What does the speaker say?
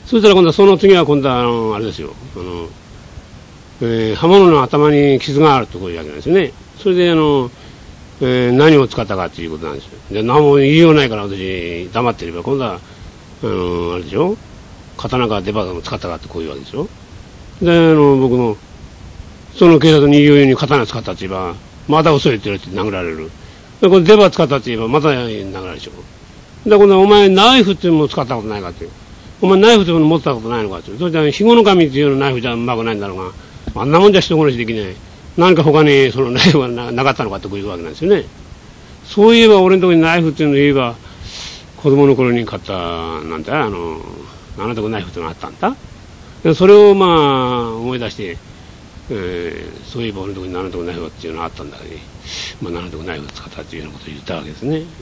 そしたら今度はその次は今度はあれですよ。刃物の頭に傷があるとこういうわけなんですよね。それで何を使ったかということなんですよ。で、何も言いようないから私黙ってれば、今度は、あれでしょ、刀か出刃を使ったかってこういうわけでしょ。で、僕も、その警察に言うように刀使ったって言えば、また嘘言ってるって殴られる。で、これ出刃使ったって言えば、また殴られるでしょ。で、今度はお前ナイフっていうのも使ったことないかって。お前ナイフっていうの持ったことないのかって。それじゃ、ひごの神っていうのナイフじゃうまくないんだろうが、あんなもんじゃ人殺しできない。何か他にそのナイフがなかったのかってこういうわけなんですよね。そういえば俺のところにナイフっていうのを言えば、子供の頃に買った、なんだ、あなたがナイフってのがあったんだ。でそれをまあ思い出して、そういえば俺のところにナイフっていうのがあったんだけど、まあナイフを使ったっていうようなことを言ったわけですね。